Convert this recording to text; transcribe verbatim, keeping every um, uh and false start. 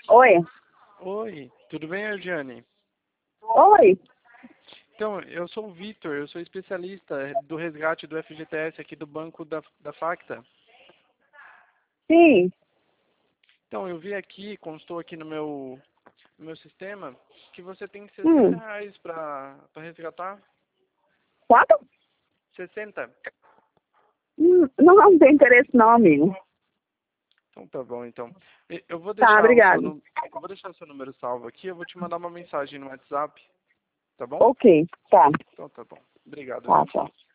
Oi. Oi, tudo bem, Ardiane? Oi. Então, eu sou o Vitor, eu sou especialista do resgate do F G T S aqui do banco da, da Facta. Sim. Então, eu vi aqui, constou aqui no meu, no meu sistema, que você tem sessenta Hum. reais para resgatar. Quanto? sessenta? Hum, não, não tem interesse não, amigo. Então tá bom, então. E- Eu vou Tá, deixar o seu, obrigado. nu- eu vou deixar o seu número salvo aqui, eu vou te mandar uma mensagem no WhatsApp, tá bom? Ok, tá. Então tá bom. Obrigado, Tá, viu? tchau.